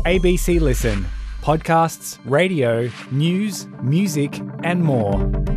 ABC Listen. Podcasts, radio, news, music and more.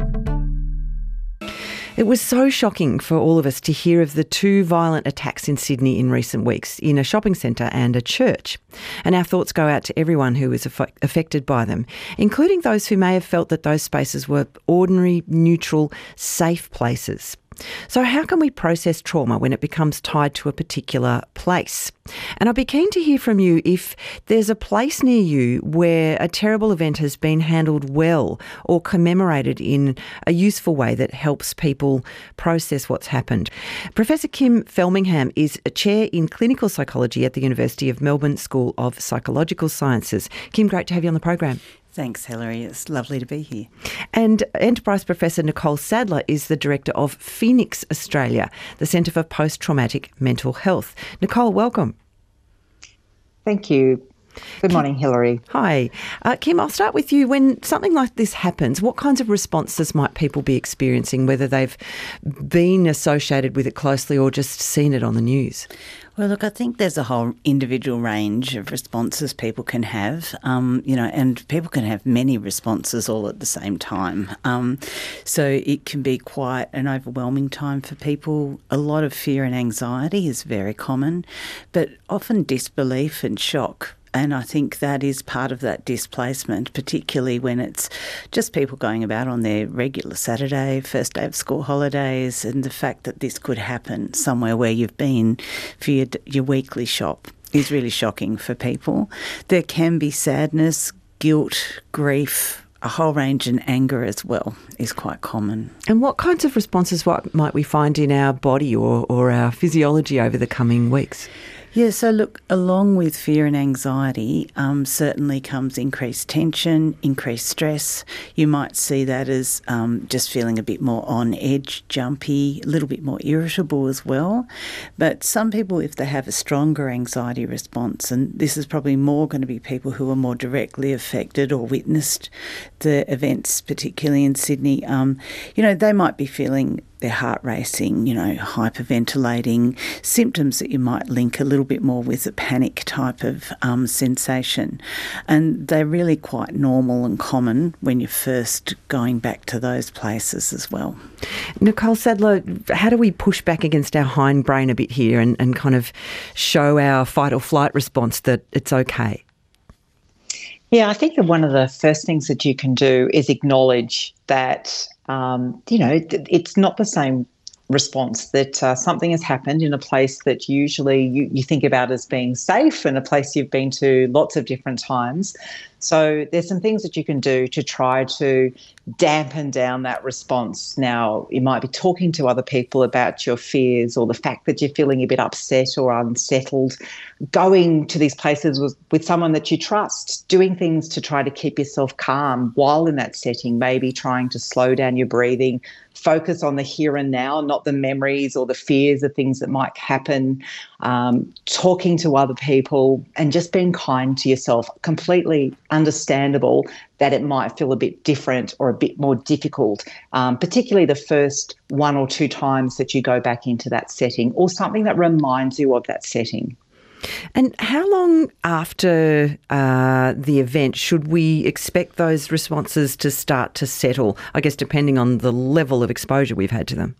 It was so shocking for all of us to hear of the two violent attacks in Sydney in recent weeks, in a shopping centre and a church. And our thoughts go out to everyone who was affected by them, including those who may have felt that those spaces were ordinary, neutral, safe places. So how can we process trauma when it becomes tied to a particular place? And I'd be keen to hear from you if there's a place near you where a terrible event has been handled well or commemorated in a useful way that helps people process what's happened. Professor Kim Felmingham is a chair in clinical psychology at the University of Melbourne School of Psychological Sciences. Kim, great to have you on the program. Thanks, Hilary. It's lovely to be here. And Enterprise Professor Nicole Sadler is the Director of Phoenix Australia, the Centre for Post-Traumatic Mental Health. Nicole, welcome. Thank you. Good morning, Hilary. Hi. Kim, I'll start with you. When something like this happens, what kinds of responses might people be experiencing, whether they've been associated with it closely or just seen it on the news? Well, look, I think there's a whole individual range of responses people can have, and people can have many responses all at the same time. So it can be quite an overwhelming time for people. A lot of fear and anxiety is very common, but often disbelief and shock. And I think that is part of that displacement, particularly when it's just people going about on their regular Saturday, first day of school holidays, and the fact that this could happen somewhere where you've been for your weekly shop is really shocking for people. There can be sadness, guilt, grief, a whole range, and anger as well is quite common. And what kinds of responses might we find in our body or our physiology over the coming weeks? Yeah, so look, along with fear and anxiety certainly comes increased tension, increased stress. You might see that as just feeling a bit more on edge, jumpy, a little bit more irritable as well. But some people, if they have a stronger anxiety response, and this is probably more going to be people who are more directly affected or witnessed the events, particularly in Sydney, they might be feeling their heart racing, hyperventilating, symptoms that you might link a little bit more with a panic type of sensation. And they're really quite normal and common when you're first going back to those places as well. Nicole Sadler, how do we push back against our hindbrain a bit here and kind of show our fight or flight response that it's okay? Yeah, I think that one of the first things that you can do is acknowledge that it's not the same response, that something has happened in a place that usually you think about as being safe and a place you've been to lots of different times. So there's some things that you can do to try to dampen down that response. Now, you might be talking to other people about your fears or the fact that you're feeling a bit upset or unsettled, going to these places with someone that you trust, doing things to try to keep yourself calm while in that setting, maybe trying to slow down your breathing, focus on the here and now, not the memories or the fears of things that might happen, talking to other people and just being kind to yourself. Completely understandable that it might feel a bit different or a bit more difficult, particularly the first one or two times that you go back into that setting or something that reminds you of that setting. And how long after the event should we expect those responses to start to settle, I guess depending on the level of exposure we've had to them?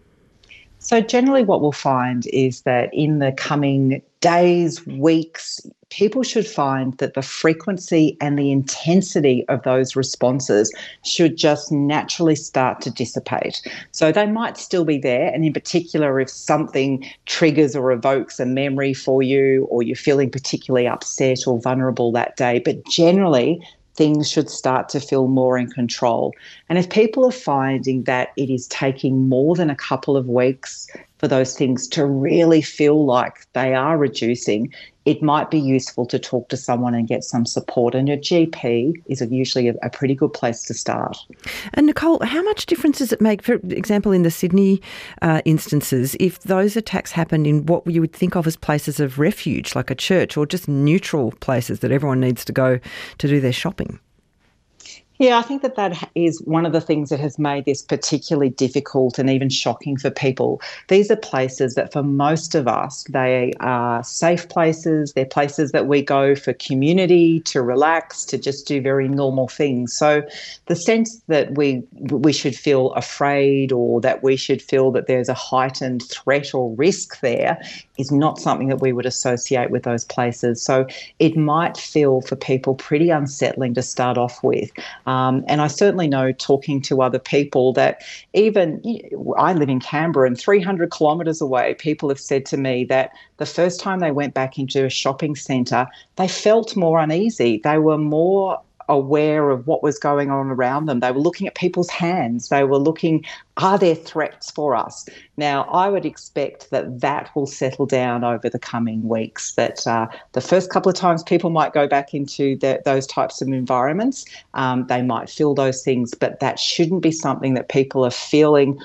So generally what we'll find is that in the coming days, weeks, people should find that the frequency and the intensity of those responses should just naturally start to dissipate. So they might still be there, and in particular if something triggers or evokes a memory for you or you're feeling particularly upset or vulnerable that day, but generally things should start to feel more in control. And if people are finding that it is taking more than a couple of weeks for those things to really feel like they are reducing, it might be useful to talk to someone and get some support. And your GP is usually a pretty good place to start. And Nicole, how much difference does it make, for example, in the Sydney instances, if those attacks happened in what you would think of as places of refuge, like a church, or just neutral places that everyone needs to go to do their shopping? Yeah, I think that is one of the things that has made this particularly difficult and even shocking for people. These are places that for most of us, they are safe places. They're places that we go for community, to relax, to just do very normal things. So the sense that we should feel afraid or that we should feel that there's a heightened threat or risk there is not something that we would associate with those places. So it might feel for people pretty unsettling to start off with. And I certainly know, talking to other people, that even I live in Canberra, and 300 kilometres away, people have said to me that the first time they went back into a shopping centre, they felt more uneasy. They were more aware of what was going on around them. They were looking at people's hands. They were looking, are there threats for us? Now, I would expect that will settle down over the coming weeks, that the first couple of times people might go back into those types of environments, they might feel those things, but that shouldn't be something that people are feeling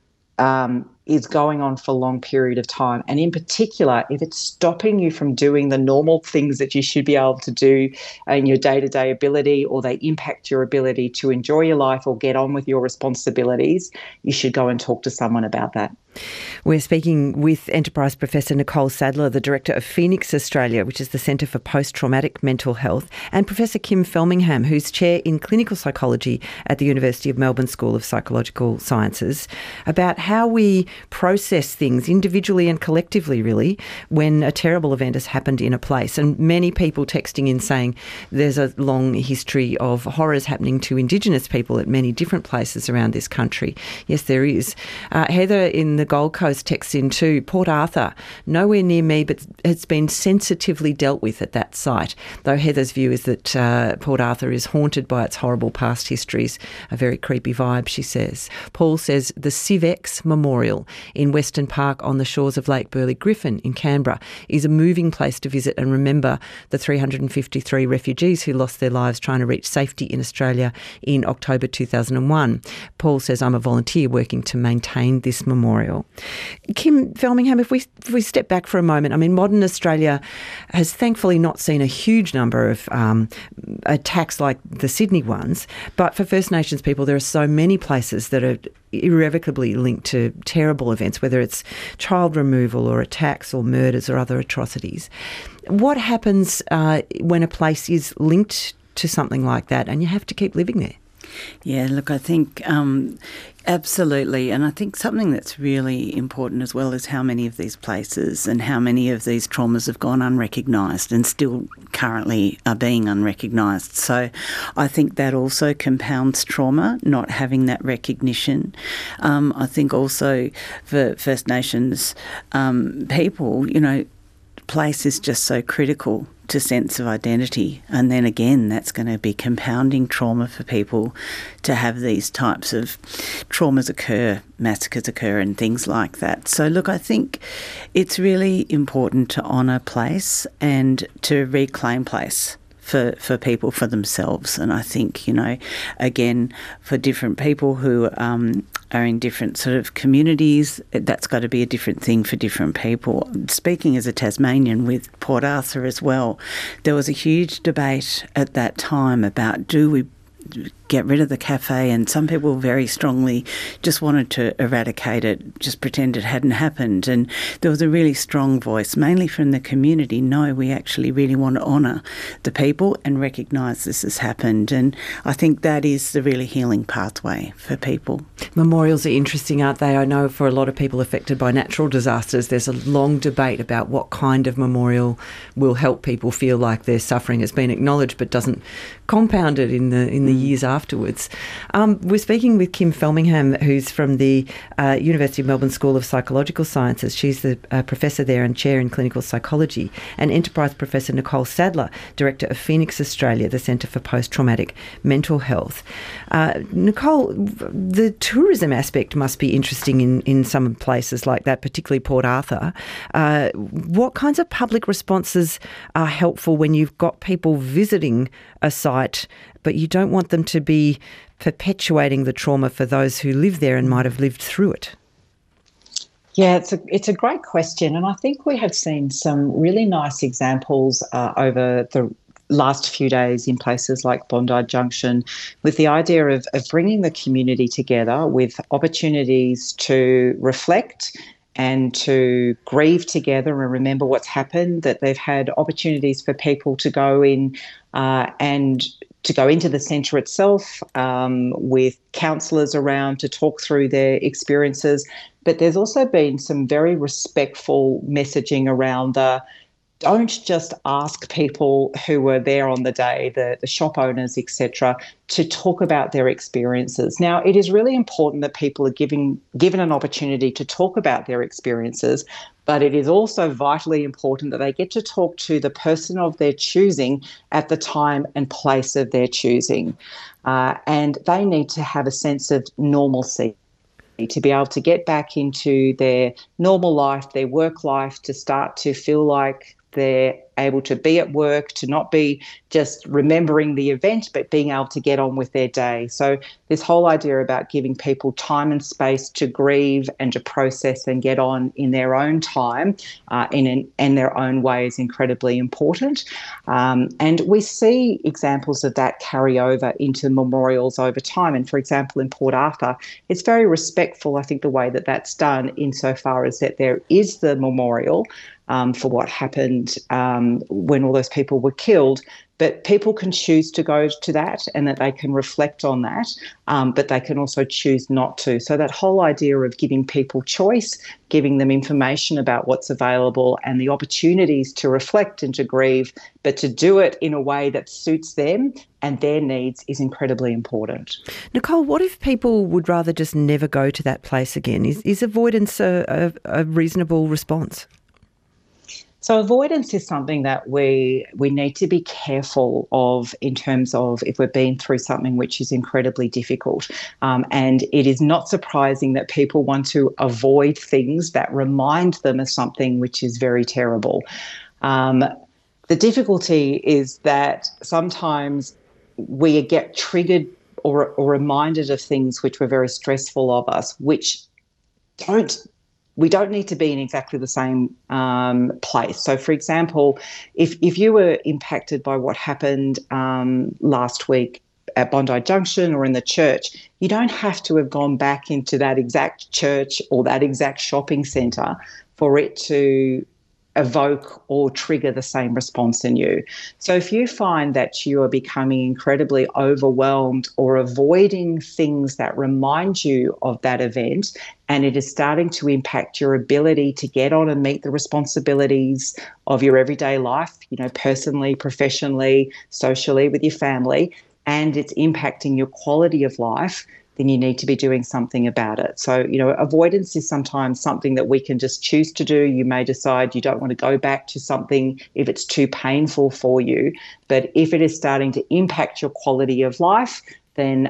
is going on for a long period of time. And in particular, if it's stopping you from doing the normal things that you should be able to do in your day-to-day ability, or they impact your ability to enjoy your life or get on with your responsibilities, you should go and talk to someone about that. We're speaking with Enterprise Professor Nicole Sadler, the Director of Phoenix Australia, which is the Centre for Post-Traumatic Mental Health, and Professor Kim Felmingham, who's Chair in Clinical Psychology at the University of Melbourne School of Psychological Sciences, about how we process things individually and collectively, really, when a terrible event has happened in a place. And many people texting in saying there's a long history of horrors happening to Indigenous people at many different places around this country. Yes, there is. Heather in the Gold Coast texts in too. Port Arthur, nowhere near me, but it's been sensitively dealt with at that site. Though Heather's view is that Port Arthur is haunted by its horrible past histories. A very creepy vibe, she says. Paul says the Civex Memorial in Western Park on the shores of Lake Burley Griffin in Canberra is a moving place to visit and remember the 353 refugees who lost their lives trying to reach safety in Australia in October 2001. Paul says, I'm a volunteer working to maintain this memorial. Kim Felmingham, if we step back for a moment, I mean, modern Australia has thankfully not seen a huge number of attacks like the Sydney ones, but for First Nations people, there are so many places that are irrevocably linked to terrible events, whether it's child removal or attacks or murders or other atrocities. What happens when a place is linked to something like that and you have to keep living there? Yeah, look, I think absolutely. And I think something that's really important as well is how many of these places and how many of these traumas have gone unrecognised and still currently are being unrecognised. So I think that also compounds trauma, not having that recognition. I think also for First Nations people, place is just so critical to sense of identity. And then again, that's going to be compounding trauma for people to have these types of traumas occur, massacres occur and things like that. So look, I think it's really important to honour place and to reclaim place for people, for themselves. And I think, again, for different people who are in different sort of communities, that's got to be a different thing for different people. Speaking as a Tasmanian with Port Arthur as well, there was a huge debate at that time about, do we get rid of the cafe, and some people very strongly just wanted to eradicate it, just pretend it hadn't happened. And there was a really strong voice, mainly from the community, no, we actually really want to honour the people and recognise this has happened. And I think that is the really healing pathway for people. Memorials are interesting, aren't they? I know for a lot of people affected by natural disasters, there's a long debate about what kind of memorial will help people feel like their suffering has been acknowledged but doesn't compound it in the years afterwards. We're speaking with Kim Felmingham, who's from the University of Melbourne School of Psychological Sciences. She's the professor there and chair in clinical psychology, and Enterprise Professor Nicole Sadler, Director of Phoenix Australia, the Centre for Post-Traumatic Mental Health. Nicole, the tourism aspect must be interesting in some places like that, particularly Port Arthur. What kinds of public responses are helpful when you've got people visiting a site, but you don't want them to be perpetuating the trauma for those who live there and might have lived through it? Yeah, it's a great question, and I think we have seen some really nice examples over last few days in places like Bondi Junction with the idea of bringing the community together with opportunities to reflect and to grieve together and remember what's happened, that they've had opportunities for people to go in and to go into the centre itself with counsellors around to talk through their experiences. But there's also been some very respectful messaging around don't just ask people who were there on the day, the shop owners, etc., to talk about their experiences. Now, it is really important that people are given an opportunity to talk about their experiences, but it is also vitally important that they get to talk to the person of their choosing at the time and place of their choosing. And they need to have a sense of normalcy, to be able to get back into their normal life, their work life, to start to feel like they're able to be at work, to not be just remembering the event, but being able to get on with their day. So this whole idea about giving people time and space to grieve and to process and get on in their own time, in their own way, is incredibly important. And we see examples of that carry over into memorials over time. And for example, in Port Arthur, it's very respectful, I think, the way that that's done, insofar as that there is the memorial for what happened when all those people were killed. But people can choose to go to that, and that they can reflect on that, but they can also choose not to. So that whole idea of giving people choice, giving them information about what's available and the opportunities to reflect and to grieve, but to do it in a way that suits them and their needs, is incredibly important. Nicole, what if people would rather just never go to that place again? Is avoidance a reasonable response? So avoidance is something that we need to be careful of, in terms of if we're being through something which is incredibly difficult. And it is not surprising that people want to avoid things that remind them of something which is very terrible. The difficulty is that sometimes we get triggered or reminded of things which were very stressful of us, which we don't need to be in exactly the same place. So, for example, if you were impacted by what happened last week at Bondi Junction or in the church, you don't have to have gone back into that exact church or that exact shopping centre for it to evoke or trigger the same response in you. So if you find that you are becoming incredibly overwhelmed or avoiding things that remind you of that event, and it is starting to impact your ability to get on and meet the responsibilities of your everyday life, personally, professionally, socially, with your family, and it's impacting your quality of life, then you need to be doing something about it. So, avoidance is sometimes something that we can just choose to do. You may decide you don't want to go back to something if it's too painful for you. But if it is starting to impact your quality of life, then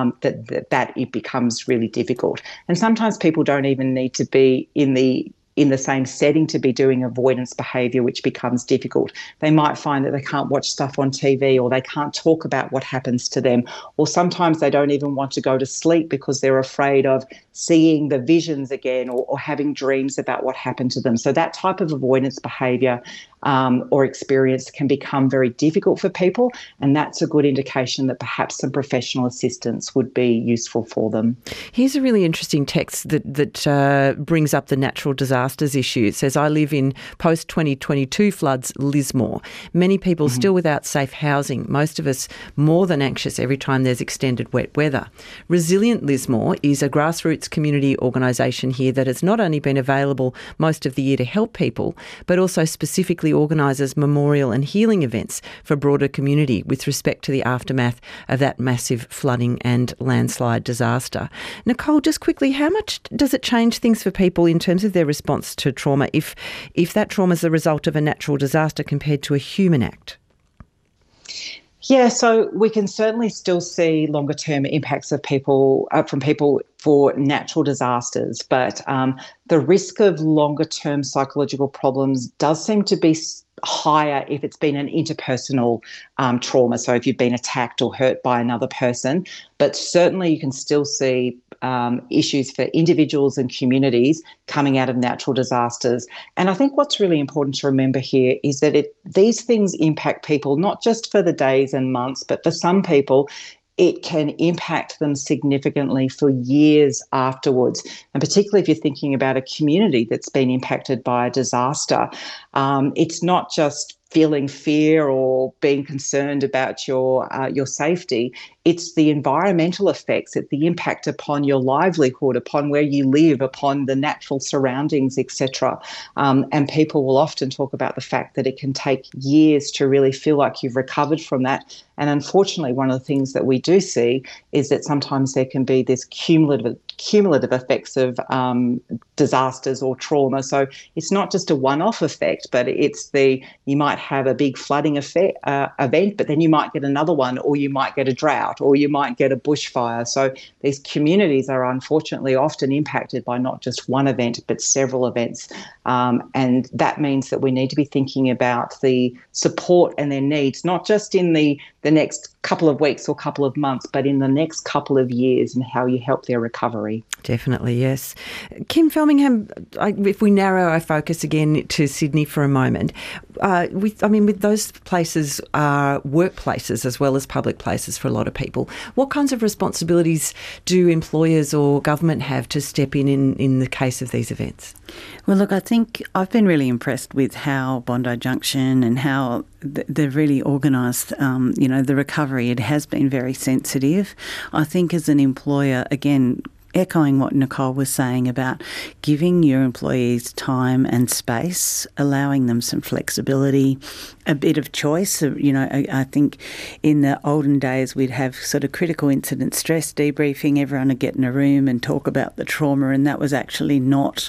that it becomes really difficult. And sometimes people don't even need to be in the same setting to be doing avoidance behaviour, which becomes difficult. They might find that they can't watch stuff on TV, or they can't talk about what happens to them, or sometimes they don't even want to go to sleep because they're afraid of seeing the visions again, or having dreams about what happened to them. So that type of avoidance behaviour or experience can become very difficult for people, and that's a good indication that perhaps some professional assistance would be useful for them. Here's a really interesting text that brings up the natural disasters issue. It says, I live in post-2022 floods Lismore. Many people still without safe housing, most of us more than anxious every time there's extended wet weather. Resilient Lismore is a grassroots community organisation here that has not only been available most of the year to help people, but also specifically organises memorial and healing events for broader community with respect to the aftermath of that massive flooding and landslide disaster. Nicole, just quickly, how much does it change things for people in terms of their response to trauma if that trauma is the result of a natural disaster compared to a human act? Yeah, so we can certainly still see longer term impacts of people from people for natural disasters, but the risk of longer term psychological problems does seem to be higher if it's been an interpersonal trauma, so if you've been attacked or hurt by another person. But certainly you can still see issues for individuals and communities coming out of natural disasters. And I think what's really important to remember here is that these things impact people not just for the days and months, but for some people, it can impact them significantly for years afterwards. And particularly if you're thinking about a community that's been impacted by a disaster, it's not just feeling fear or being concerned about your safety. It's the environmental effects, it's the impact upon your livelihood, upon where you live, upon the natural surroundings, etc. And people will often talk about the fact that it can take years to really feel like you've recovered from that. And unfortunately, one of the things that we do see is that sometimes there can be this cumulative effects of disasters or trauma. So it's not just a one-off effect, but you might have a big flooding event, but then you might get another one, or you might get a drought, or you might get a bushfire. So these communities are unfortunately often impacted by not just one event, but several events. And that means that we need to be thinking about the support and their needs, not just in the next couple of weeks or couple of months, but in the next couple of years, and how you help their recovery. Definitely, yes. Kim Felmingham, if we narrow our focus again to Sydney for a moment, with those places are workplaces as well as public places for a lot of people. What kinds of responsibilities do employers or government have to step in the case of these events? Well, look, I think I've been really impressed with how Bondi Junction and how they've really organised, the recovery. It has been very sensitive. I think as an employer, again, echoing what Nicole was saying about giving your employees time and space, allowing them some flexibility, a bit of choice. I think in the olden days we'd have sort of critical incident stress debriefing, everyone would get in a room and talk about the trauma, and that was actually not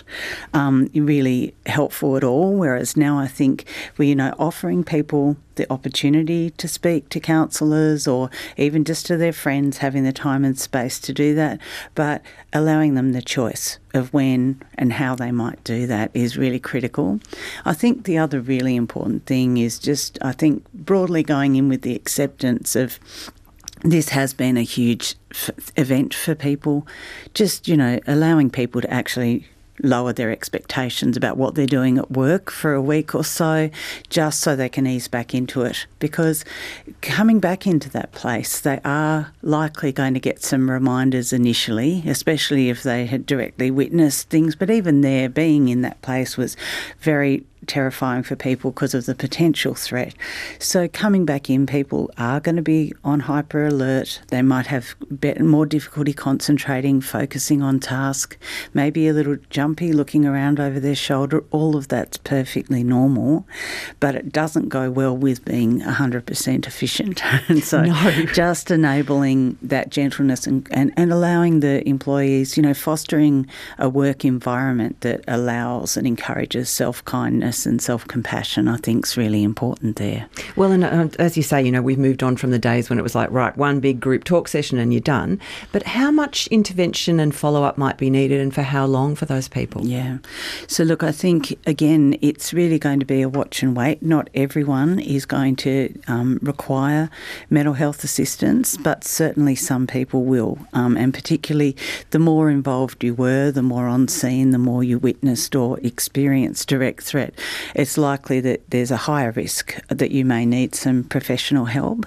really helpful at all. Whereas now I think we're offering people the opportunity to speak to counsellors or even just to their friends, having the time and space to do that, but allowing them the choice of when and how they might do that is really critical. I think the other really important thing is just, I think, broadly going in with the acceptance of this has been a huge event for people, just, allowing people to actually lower their expectations about what they're doing at work for a week or so, just so they can ease back into it. Because coming back into that place, they are likely going to get some reminders initially, especially if they had directly witnessed things. But even there, being in that place was very terrifying for people because of the potential threat. So coming back in, people are going to be on hyper alert. They might have more difficulty concentrating, focusing on task, maybe a little jumpy, looking around over their shoulder. All of that's perfectly normal, but it doesn't go well with being 100% efficient. And so just enabling that gentleness and allowing the employees, fostering a work environment that allows and encourages self-kindness and self-compassion, I think, is really important there. Well, and as you say, we've moved on from the days when it was like, right, one big group talk session and you're done. But how much intervention and follow-up might be needed, and for how long for those people? Yeah. So, look, I think, again, it's really going to be a watch and wait. Not everyone is going to require mental health assistance, but certainly some people will. And particularly the more involved you were, the more on scene, the more you witnessed or experienced direct threat, it's likely that there's a higher risk that you may need some professional help.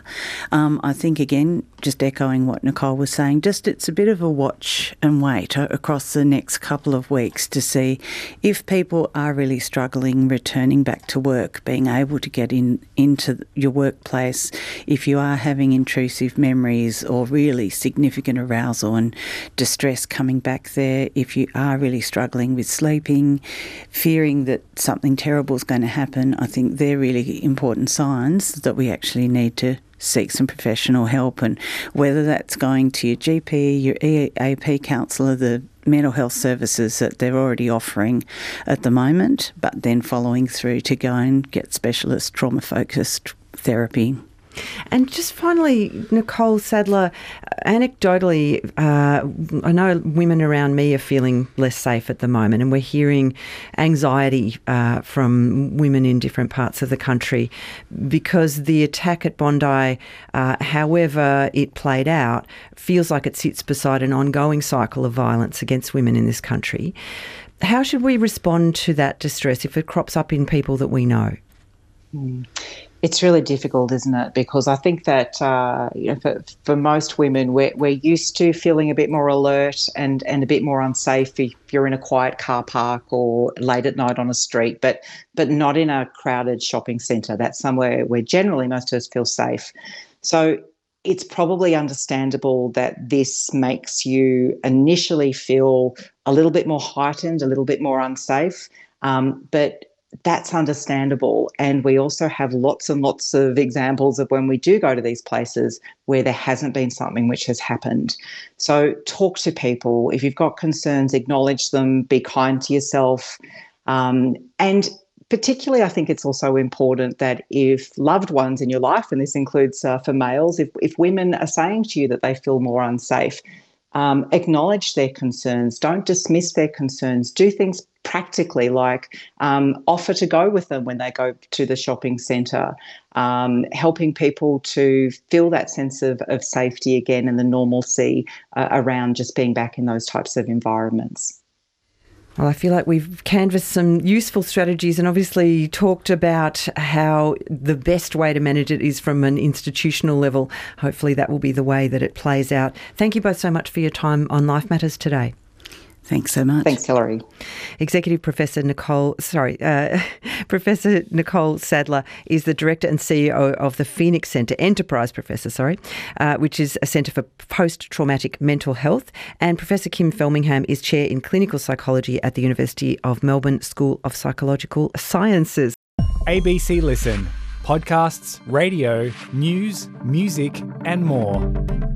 I think, again, just echoing what Nicole was saying, it's a bit of a watch and wait across the next couple of weeks to see if people are really struggling returning back to work, being able to get into your workplace, if you are having intrusive memories or really significant arousal and distress coming back there, if you are really struggling with sleeping, fearing that something terrible is going to happen. I think they're really important signs that we actually need to seek some professional help, and whether that's going to your GP, your EAP counsellor, the mental health services that they're already offering at the moment, but then following through to go and get specialist trauma-focused therapy. And just finally, Nicole Sadler, anecdotally, I know women around me are feeling less safe at the moment, and we're hearing anxiety from women in different parts of the country because the attack at Bondi, however it played out, feels like it sits beside an ongoing cycle of violence against women in this country. How should we respond to that distress if it crops up in people that we know? It's really difficult, isn't it? Because I think that for most women, we're used to feeling a bit more alert and a bit more unsafe if you're in a quiet car park or late at night on a street, but not in a crowded shopping centre. That's somewhere where generally most of us feel safe. So it's probably understandable that this makes you initially feel a little bit more heightened, a little bit more unsafe, but that's understandable. And we also have lots and lots of examples of when we do go to these places where there hasn't been something which has happened. So talk to people. If you've got concerns, acknowledge them, be kind to yourself. And particularly, I think it's also important that if loved ones in your life, and this includes for males, if women are saying to you that they feel more unsafe, acknowledge their concerns. Don't dismiss their concerns. Do things practically, like offer to go with them when they go to the shopping centre, helping people to feel that sense of safety again and the normalcy around just being back in those types of environments. Well, I feel like we've canvassed some useful strategies and obviously talked about how the best way to manage it is from an institutional level. Hopefully that will be the way that it plays out. Thank you both so much for your time on Life Matters today. Thanks so much. Thanks, Hilary. Executive Professor Professor Nicole Sadler is the Director and CEO of the Phoenix Centre, Enterprise Professor, which is a centre for post-traumatic mental health. And Professor Kim Felmingham is Chair in Clinical Psychology at the University of Melbourne School of Psychological Sciences. ABC Listen. Podcasts, radio, news, music and more.